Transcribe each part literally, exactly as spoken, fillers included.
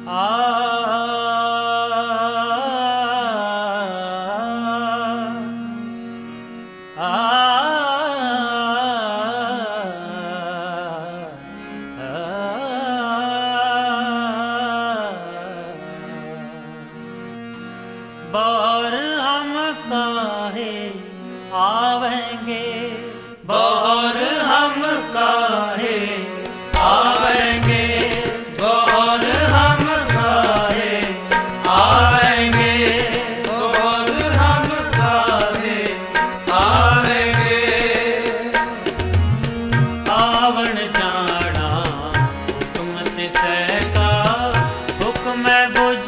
बार हम काहे आवेंगे, बार हम काहे आवेंगे, बार हम काहे आएंगे, बार हम काहे आवेंगे। आवन जाना हुक्म तिसै का, हुक्म बुझ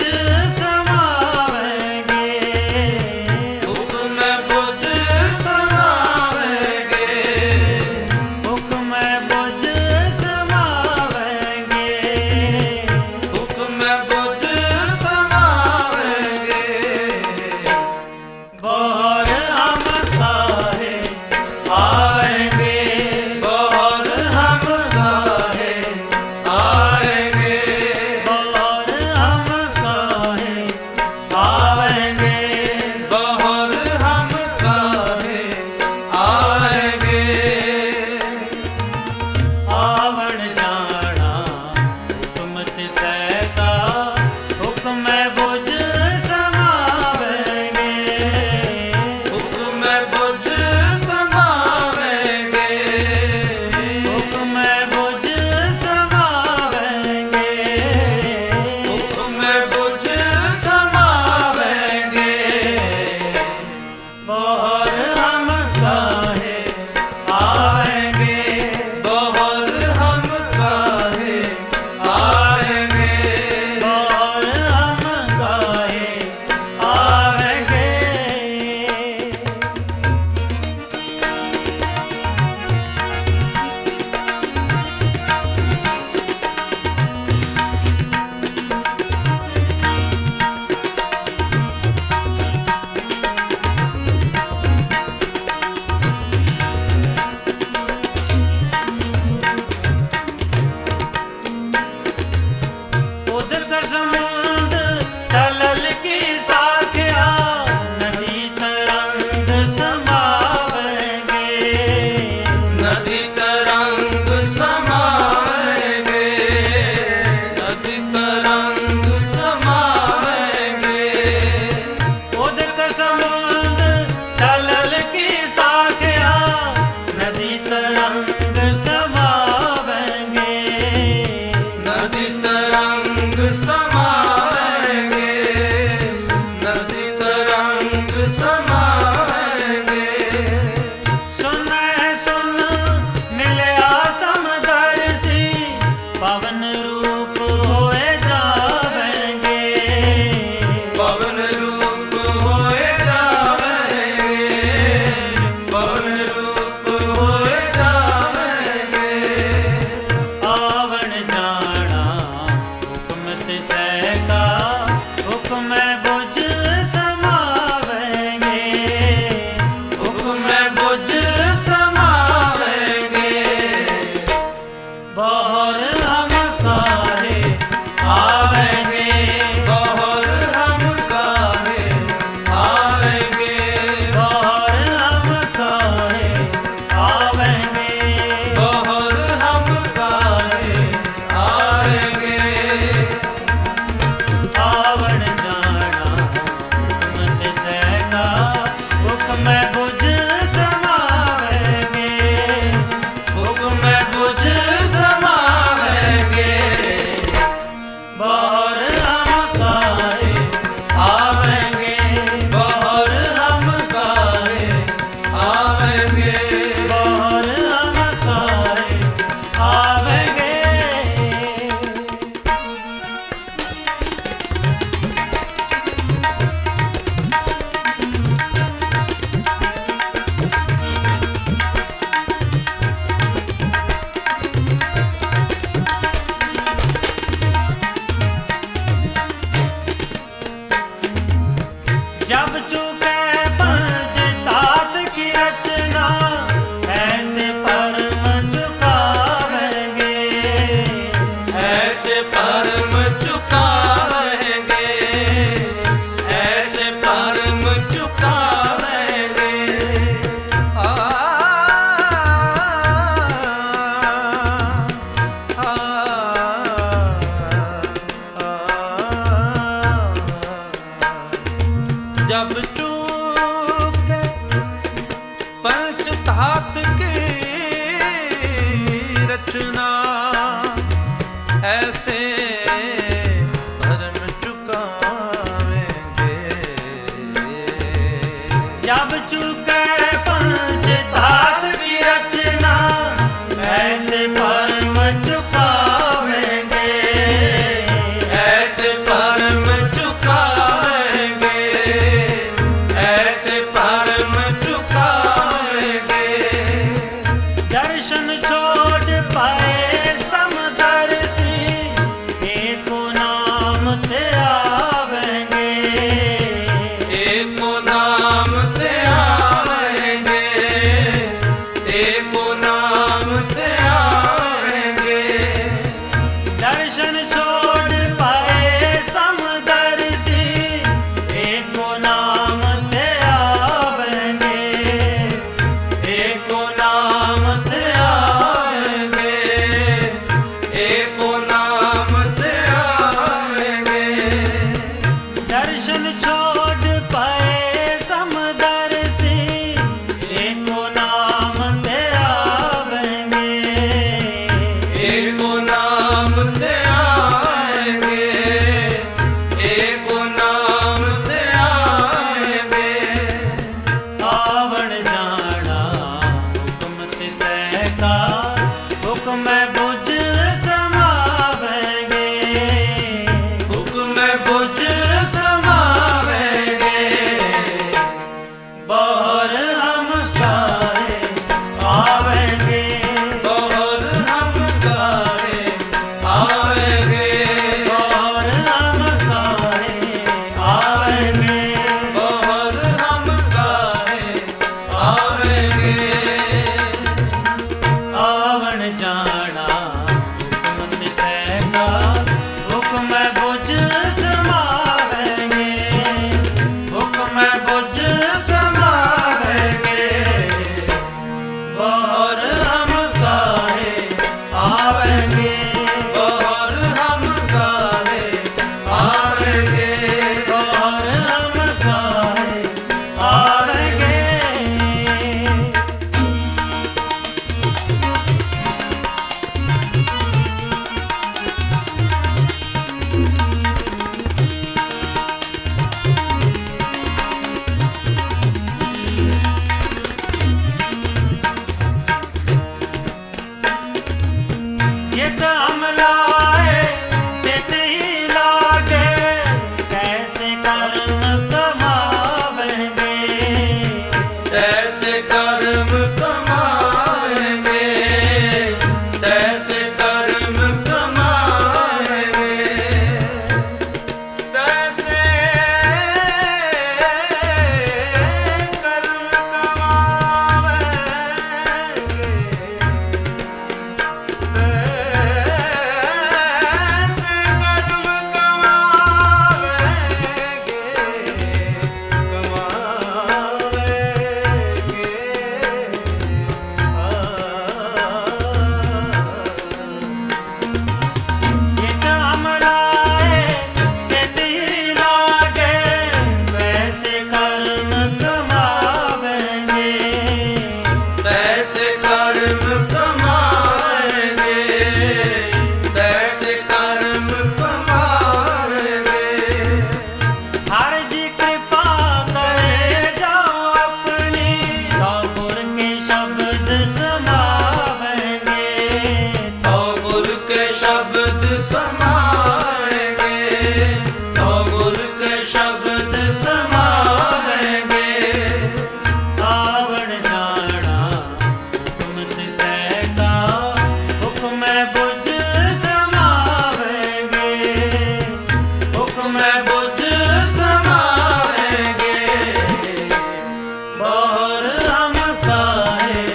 परम चुका ऐसे भरम चुकावेंगे। जब चुके पंच तात की रचना ऐसे भरम चुकावेंगे। ऐसे भरम चुकावेंगे, ऐसे भरम चुकावेंगे। दर्शन छोड़ पाए समदर्शी एको नाम ते आवेंगे। एको नाम ते आवेंगे, एको नाम ते आवेंगे। दर्शन छोड़ पाए समदर्शी एको नाम ते आवेंगे। एको नाम ते आवेंगे, एको नाम ते आवेंगे। दर्शन छोड़ पाए समदर्शी एको नाम ते आवेंगे। एको नाम ते आवेंगे, एको नाम ते आवेंगे। आवण जाना हुक्म तिसै का हुक्म बुझ समावेंगे। हुक्म बुझ समावेंगे। बहर हम काहे आवेंगे। और हम काहे आवेंगे। बहर हम काहे आवेंगे। और हम काहे आवेंगे। आवण जाना हुक्म तिसै का हुक्म बुझ समावेंगे। हुक्म बुझ समावेंगे। और हम काहे आवेंगे। और हम काहे आवेंगे। और हम काहे आवेंगे। जित हम लाए तित ही लागे कैसे कर्म कमावेंगे। तैसे कर्म कमाएंगे, तैसे कर्म कमाएंगे। तैसे कर्म कमाएंगे। तैसे कर्म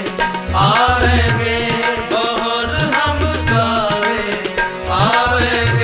आवेंगे, और हम काहे आवेंगे।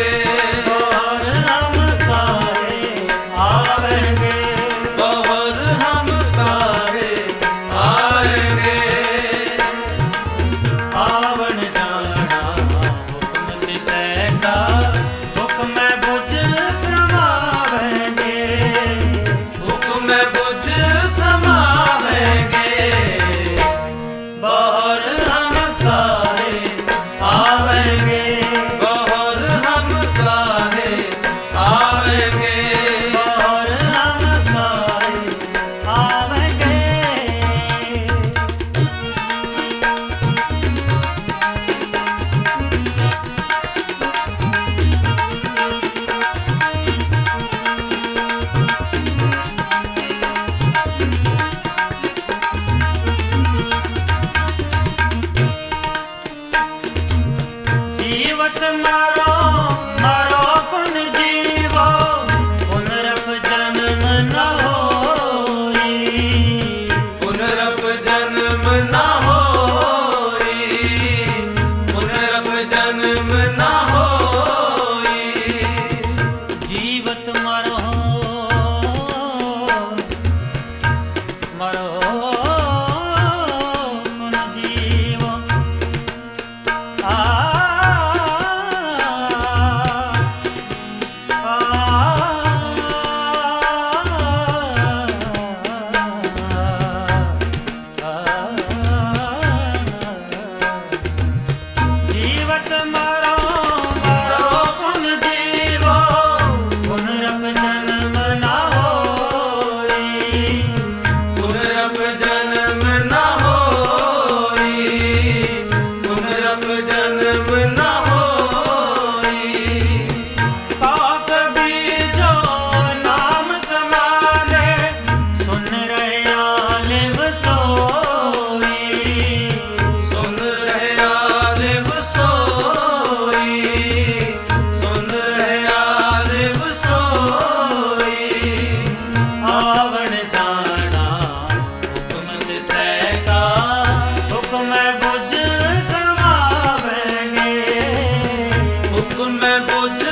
जीवत मारो मारो पुन जीवो पुनरप जन्म न होई पुनरप जन्म न होई पुनरप जन्म न होई जीवत मरो मरो पुन जीवो आ जीवत मरो मरो पुन जीवो पुनरप जन्म न होई पुनरप जन्म न होई पुनरप जन्म न होई पाप बीजो नाम समाने सुन रहा लिव सोई सुन रहा लिव सोई सुन रहा लिव सोई आवण जाना हुक्म दिसै का हुक्म बुझ समावेंगे हुक्म बुझ